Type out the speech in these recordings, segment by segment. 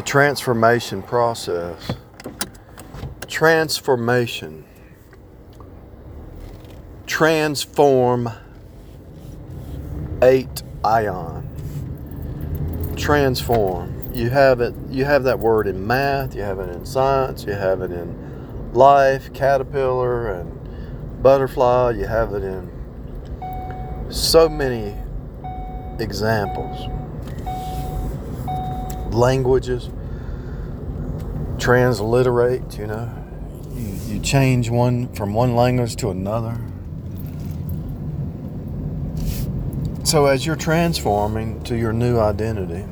The transformation process. Transformation. Transform 8 ion. Transform. You have it. You have that word in math. You have it in science. You have it in life, caterpillar and butterfly. You have it in so many examples. Languages. Transliterate. You change one from one language to another. So as you're transforming to your new identity,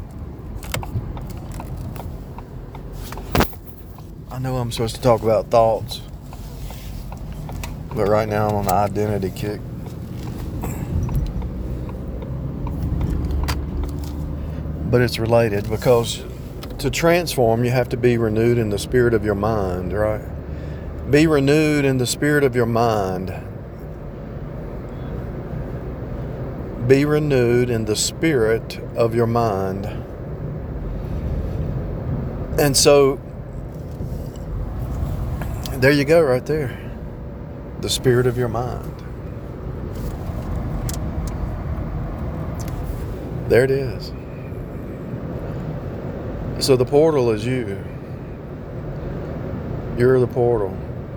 I know I'm supposed to talk about thoughts, but right now I'm on an identity kick. But it's related because to transform, you have to be renewed in the spirit of your mind, right? Be renewed in the spirit of your mind. Be renewed in the spirit of your mind. And so, there you go right there. The spirit of your mind. There it is. So the portal is you. You're the portal.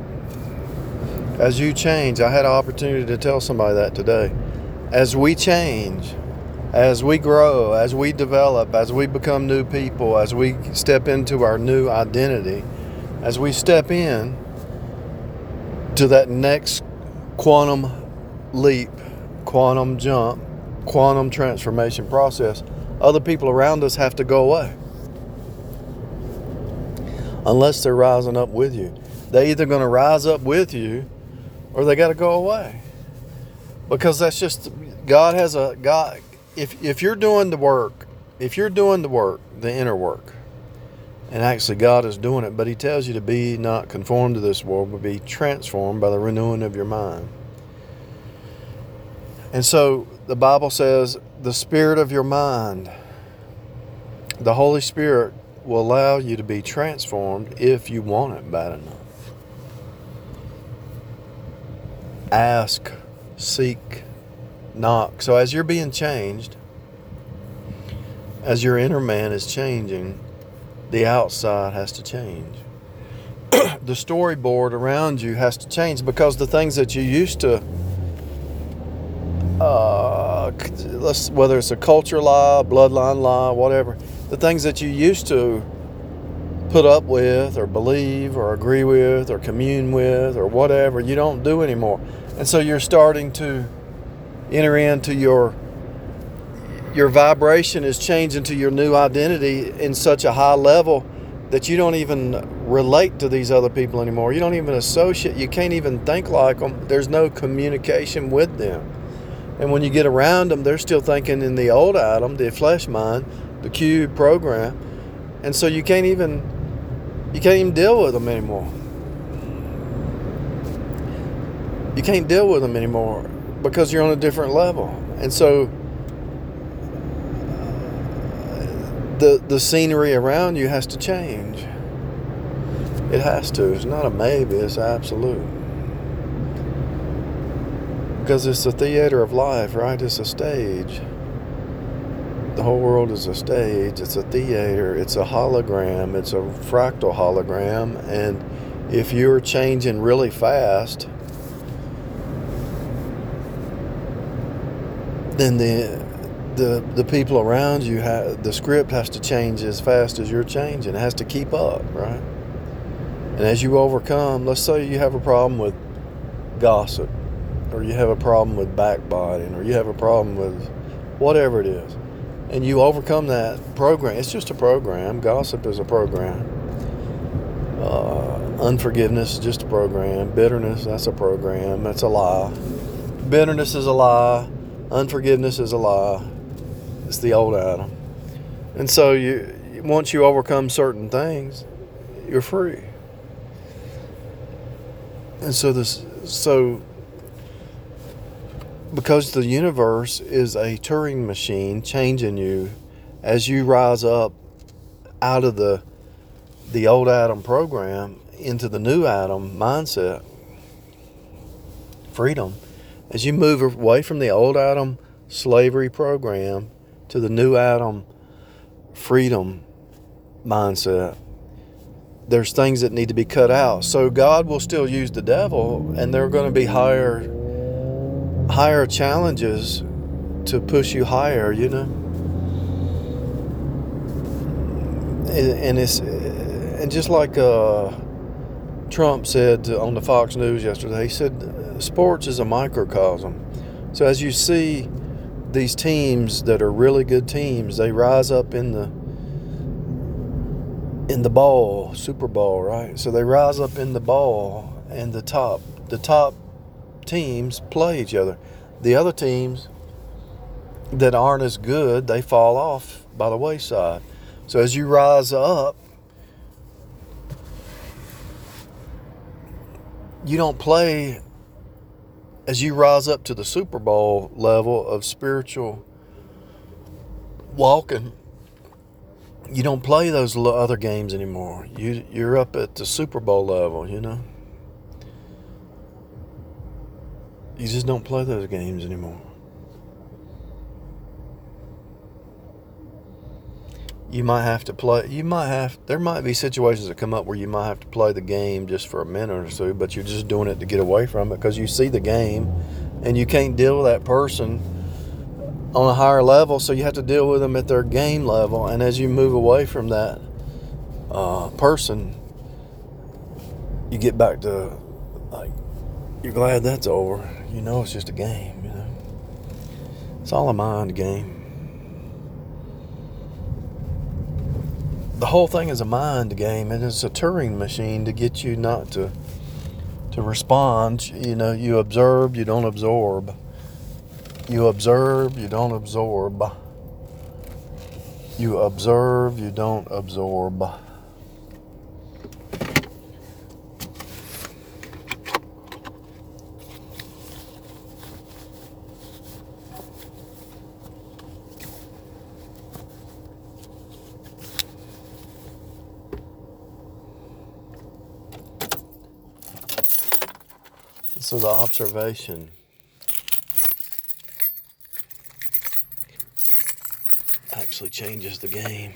As you change, I had an opportunity to tell somebody that today. As we change, as we grow, as we develop, as we become new people, as we step into our new identity, as we step in to that next quantum leap, quantum jump, quantum transformation process, other people around us have to go away. Unless they're rising up with you. They're either going to rise up with you or they got to go away. Because that's just, God has a, God, if you're doing the work, the inner work, and actually God is doing it, but He tells you to be not conformed to this world, but be transformed by the renewing of your mind. And so the Bible says the spirit of your mind, the Holy Spirit will allow you to be transformed if you want it bad enough. Ask, seek, knock. So as you're being changed, as your inner man is changing, the outside has to change. The storyboard around you has to change because the things that you used to, whether it's a culture lie, bloodline lie, whatever, the things that you used to put up with or believe or agree with or commune with or whatever, you don't do anymore. And so you're starting to enter into your vibration is changing to your new identity in such a high level that you don't even relate to these other people anymore. You don't even associate. You can't even think like them. There's no communication with them. And when you get around them, they're still thinking in the old Adam, the flesh mind, the cube program. And so you can't even deal with them anymore. You can't deal with them anymore because you're on a different level. And so the scenery around you has to change. It has to. It's not a maybe, it's absolute. Because it's the theater of life, right? It's a stage. The whole world is a stage. It's a theater. It's a hologram. It's a fractal hologram. And if you're changing really fast, then the people around you, the script has to change as fast as you're changing. It has to keep up, right? And as you overcome, let's say you have a problem with gossip, or you have a problem with backbiting, or you have a problem with whatever it is, and you overcome that program. It's just a program. Gossip is a program. Unforgiveness is just a program. Bitterness, that's a program. That's a lie. Bitterness is a lie. Unforgiveness is a lie. It's the old Adam. And so once you overcome certain things, you're free. And so because the universe is a Turing machine changing you as you rise up out of the old Adam program into the new Adam mindset, freedom. As you move away from the old Adam slavery program to the new Adam freedom mindset, there's things that need to be cut out. So God will still use the devil, and there are going to be higher challenges to push you higher, you know. And just like Trump said on the Fox News yesterday, he said sports is a microcosm. So as you see these teams that are really good teams, they rise up in the bowl, Super Bowl, right? So they rise up in the bowl, and the top teams play each other. The other teams that aren't as good, they fall off by the wayside. So as you rise up, you don't play, as you rise up to the Super Bowl level of spiritual walking, you don't play those other games anymore. You're up at the Super Bowl level, you know. You just don't play those games anymore. You might have to play, there might be situations that come up where you might have to play the game just for a minute or two, but you're just doing it to get away from it because you see the game and you can't deal with that person on a higher level, so you have to deal with them at their game level. And as you move away from that person, you get back to, like, you're glad that's over. You know, it's just a game, you know. It's all a mind game. The whole thing is a mind game, and it's a Turing machine to get you not to respond. You know, you observe, you don't absorb. You observe, you don't absorb. You observe, you don't absorb. So the observation actually changes the game.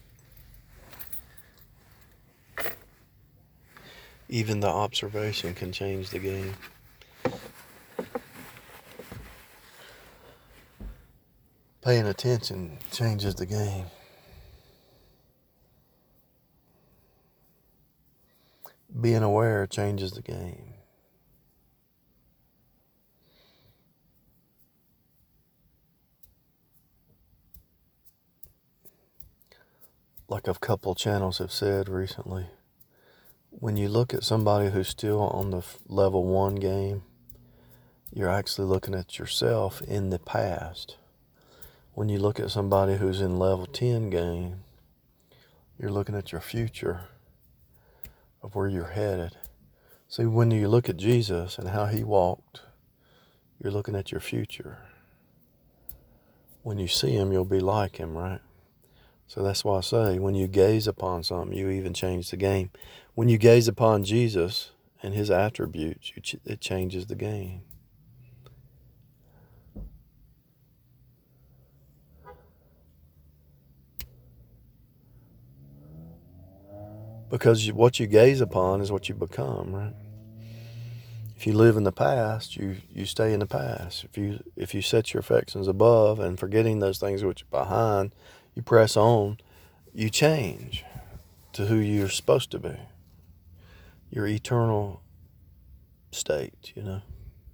Even the observation can change the game. Paying attention changes the game. Being aware changes the game. Like a couple channels have said recently, when you look at somebody who's still on the level 1 game, you're actually looking at yourself in the past. When you look at somebody who's in level 10 game, you're looking at your future of where you're headed. See, when you look at Jesus and how he walked, you're looking at your future. When you see him, you'll be like him, right? So that's why I say, when you gaze upon something, you even change the game. When you gaze upon Jesus and his attributes, it changes the game. Because what you gaze upon is what you become, right? If you live in the past, you stay in the past. If you set your affections above and forgetting those things which are behind, you press on, you change to who you're supposed to be. Your eternal state, you know.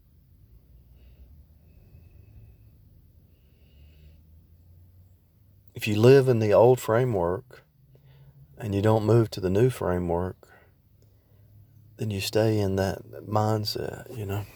If you live in the old framework and you don't move to the new framework, then you stay in that mindset, you know.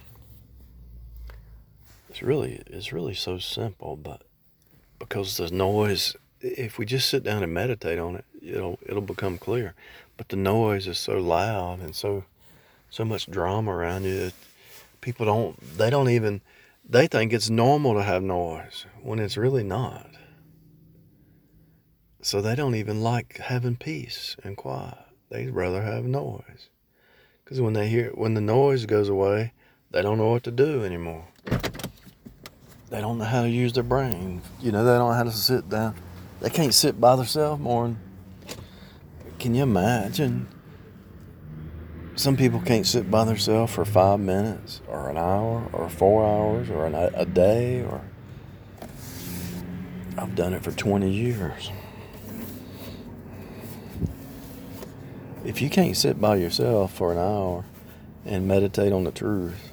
It's really so simple, but because the noise, if we just sit down and meditate on it, it'll become clear. But the noise is so loud and so much drama around you that people they think it's normal to have noise when it's really not. So they don't even like having peace and quiet. They'd rather have noise. Because when the noise goes away, they don't know what to do anymore. They don't know how to use their brain. They don't know how to sit down. They can't sit by themselves more. Can you imagine? Some people can't sit by themselves for 5 minutes or an hour or 4 hours or a day. Or I've done it for 20 years. If you can't sit by yourself for an hour and meditate on the truth,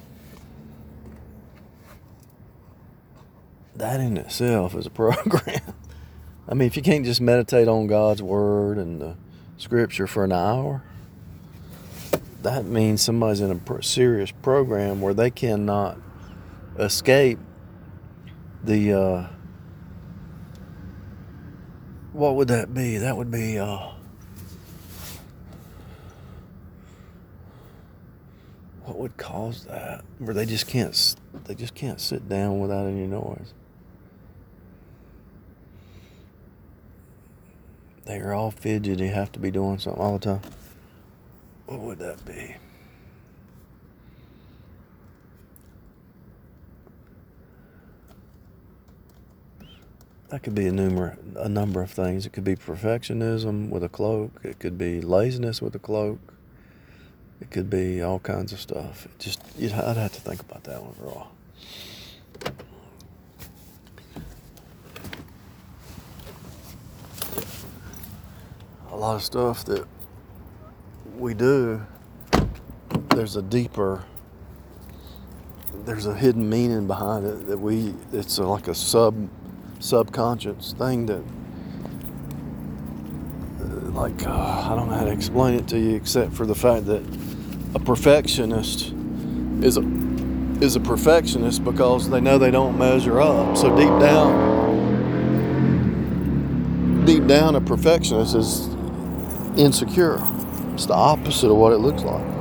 that in itself is a program. I mean, if you can't just meditate on God's word and the scripture for an hour, that means somebody's in a serious program where they cannot escape the, what would that be? That would be, what would cause that? Where they just can't sit down without any noise. They are all fidgety, have to be doing something all the time. What would that be? That could be a number of things. It could be perfectionism with a cloak. It could be laziness with a cloak. It could be all kinds of stuff. I'd have to think about that one for a while. A lot of stuff that we do, there's a hidden meaning behind it it's like a subconscious thing that, I don't know how to explain it to you except for the fact that a perfectionist is a perfectionist because they know they don't measure up. So deep down, a perfectionist is insecure. It's the opposite of what it looks like.